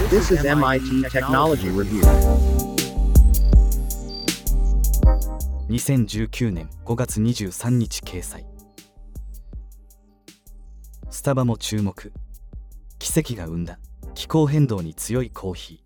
This is MIT Technology Review. 2019年5月23日掲載。スタバも注目。奇跡が生んだ気候変動に強いコーヒー。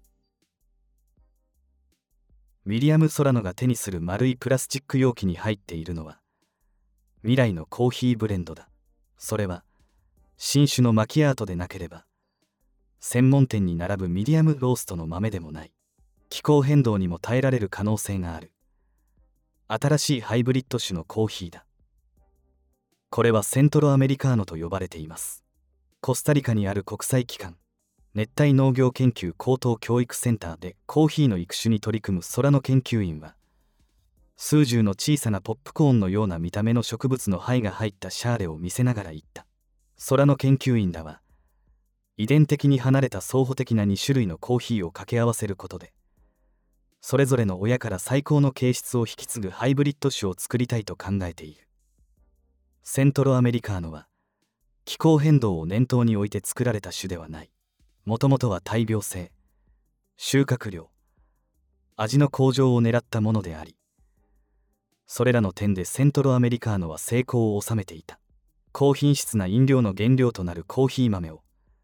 ウィリアム・ソラノが手にする丸いプラスチック容器に入っているのは未来のコーヒーブレンドだ。それは新種のマキアートでなければ専門店に並ぶミディアムローストの豆でもない。気候変動にも耐えられる可能性がある新しいハイブリッド種のコーヒーだ。これはセントロアメリカーノと呼ばれています。コスタリカにある国際機関熱帯農業研究高等教育センターでコーヒーの育種に取り組むソラノ研究員は、数十の小さなポップコーンのような見た目の植物の胚が入ったシャーレを見せながら言った。ソラノ研究員らは遺伝的に離れた相補的な2種類のコーヒーを掛け合わせることで、それぞれの親から最高の形質を引き継ぐハイブリッド種を作りたいと考えている。セントロアメリカーノは気候変動を念頭に置いて作られた種ではない。もともとは大病性、収穫量、味の向上を狙ったものであり、それらの点でセントロアメリカーノは成功を収めていた。高品質な飲料の原料となるコーヒー豆を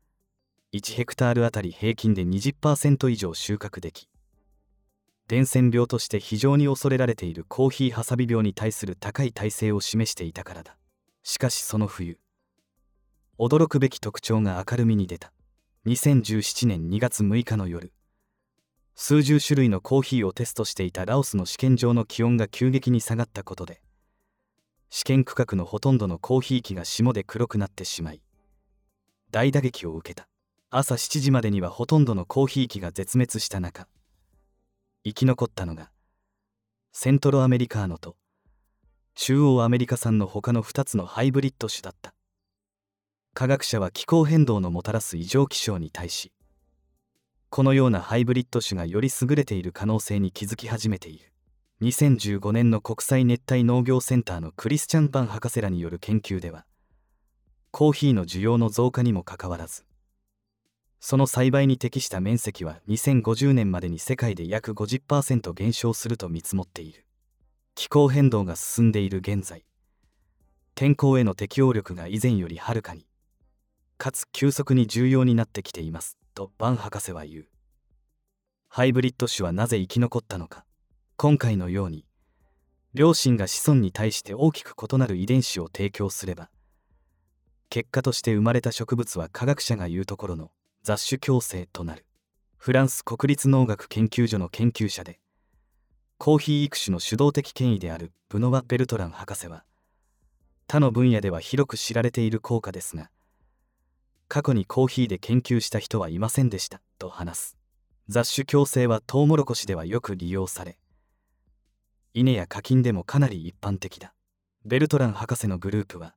1ヘクタールあたり平均で 20% 以上収穫でき、伝染病として非常に恐れられているコーヒーハサビ病に対する高い耐性を示していたからだ。しかしその冬、驚くべき特徴が明るみに出た。2017年2月6日の夜、数十種類のコーヒーをテストしていたラオスの試験場の気温が急激に下がったことで、試験区画のほとんどのコーヒー機が霜で黒くなってしまい、大打撃を受けた。朝7時までにはほとんどのコーヒー機が絶滅した中、生き残ったのがセントロアメリカーノと中央アメリカ産の他の2つのハイブリッド種だった。科学者は気候変動のもたらす異常気象に対し、このようなハイブリッド種がより優れている可能性に気づき始めている。2015年の国際熱帯農業センターのクリスチャン・バン博士らによる研究では、コーヒーの需要の増加にもかかわらず、その栽培に適した面積は2050年までに世界で約 50% 減少すると見積もっている。気候変動が進んでいる現在、天候への適応力が以前よりはるかにかつ急速に重要になってきていますとバン博士は言う。ハイブリッド種はなぜ生き残ったのか。今回のように両親が子孫に対して大きく異なる遺伝子を提供すれば、結果として生まれた植物は科学者が言うところの雑種共生となる。フランス国立農学研究所の研究者でコーヒー育種の主導的権威であるブノワ・ベルトラン博士は、他の分野では広く知られている効果ですが、過去にコーヒーで研究した人はいませんでしたと話す。雑種共生はトウモロコシではよく利用され、稲や柿でもかなり一般的だ。ベルトラン博士のグループは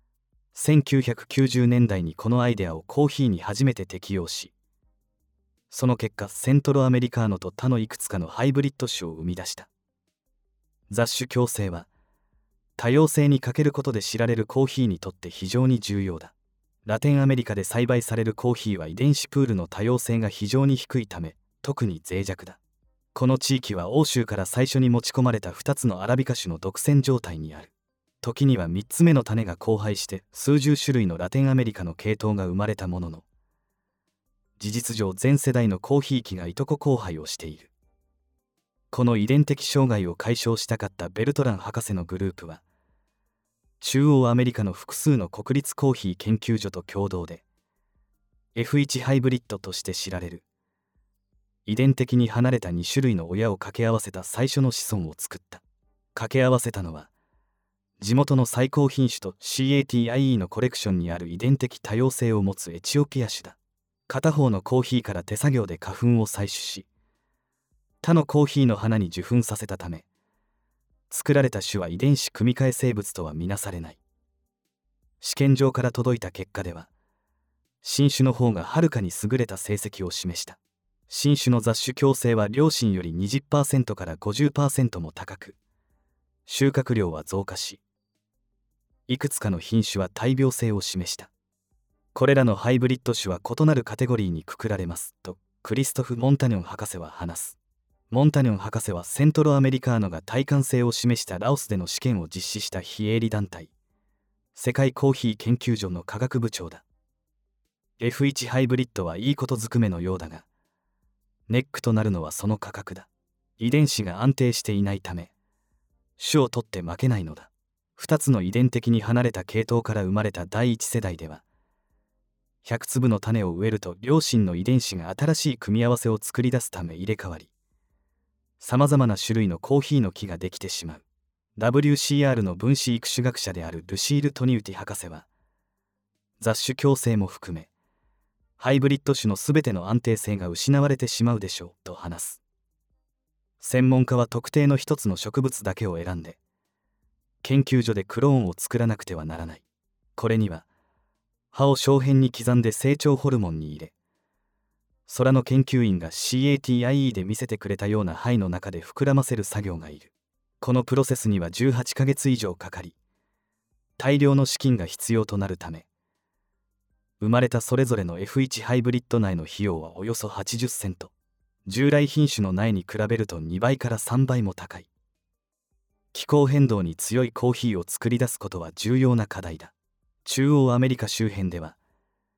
1990年代にこのアイデアをコーヒーに初めて適用し、その結果セントロアメリカーノと他のいくつかのハイブリッド種を生み出した。雑種共生は多様性に欠けることで知られるコーヒーにとって非常に重要だ。ラテンアメリカで栽培されるコーヒーは遺伝子プールの多様性が非常に低いため特に脆弱だ。この地域は欧州から最初に持ち込まれた2つのアラビカ種の独占状態にある。時には3つ目の種が交配して数十種類のラテンアメリカの系統が生まれたものの、事実上全世代のコーヒー機がいとこ交配をしている。この遺伝的障害を解消したかったベルトラン博士のグループは、中央アメリカの複数の国立コーヒー研究所と共同で F1 ハイブリッドとして知られる遺伝的に離れた2種類の親を掛け合わせた最初の子孫を作った。掛け合わせたのは地元の最高品種と CATIE のコレクションにある遺伝的多様性を持つエチオピア種だ。片方のコーヒーから手作業で花粉を採取し、他のコーヒーの花に受粉させたため、作られた種は遺伝子組み換え生物とは見なされない。試験場から届いた結果では、新種の方がはるかに優れた成績を示した。新種の雑種共生は両親より 20% から 50% も高く、収穫量は増加し、いくつかの品種は大病性を示した。これらのハイブリッド種は異なるカテゴリーにくくられますとクリストフ・モンタニョン博士は話す。モンタニョン博士はセントロアメリカーノが耐寒性を示したラオスでの試験を実施した非営利団体世界コーヒー研究所の科学部長だ。 F1 ハイブリッドはいいことずくめのようだが、ネックとなるのはその価格だ。遺伝子が安定していないため種を取って負けないのだ。2つの遺伝的に離れた系統から生まれた第1世代では100粒の種を植えると両親の遺伝子が新しい組み合わせを作り出すため入れ替わり、さまざまな種類のコーヒーの木ができてしまう。 WCR の分子育種学者であるルシール・トニウティ博士は、雑種共生も含めハイブリッド種のすべての安定性が失われてしまうでしょうと話す。専門家は特定の一つの植物だけを選んで研究所でクローンを作らなくてはならない。これには葉を小片に刻んで成長ホルモンに入れ、空の研究員が CATIE で見せてくれたような胚の中で膨らませる作業がいる。このプロセスには18ヶ月以上かかり、大量の資金が必要となるため、生まれたそれぞれの F1 ハイブリッド苗の費用はおよそ80セント。従来品種の苗に比べると2倍から3倍も高い。気候変動に強いコーヒーを作り出すことは重要な課題だ。中央アメリカ周辺では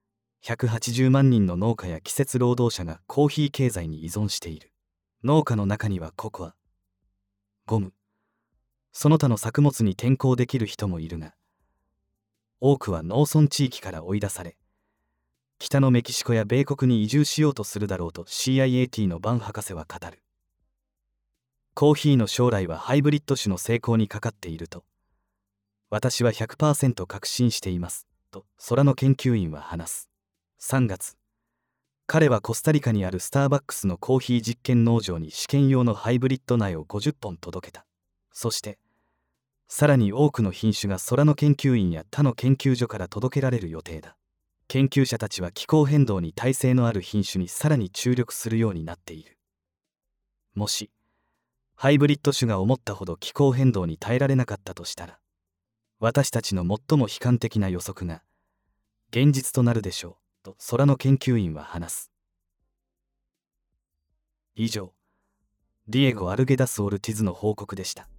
180万人の農家や季節労働者がコーヒー経済に依存している。農家の中にはココア、ゴム、その他の作物に転向できる人もいるが、多くは農村地域から追い出され、北のメキシコや米国に移住しようとするだろうと CIAT のバン博士は語る。コーヒーの将来はハイブリッド種の成功にかかっていると私は 100% 確信していますと空の研究員は話す。3月、彼はコスタリカにあるスターバックスのコーヒー実験農場に試験用のハイブリッド苗を50本届けた。そしてさらに多くの品種が空の研究員や他の研究所から届けられる予定だ。研究者たちは気候変動に耐性のある品種にさらに注力するようになっている。もしハイブリッド種が思ったほど気候変動に耐えられなかったとしたら、私たちの最も悲観的な予測が現実となるでしょうと空の研究員は話す。以上、ディエゴ・アルゲダス・オルティズの報告でした。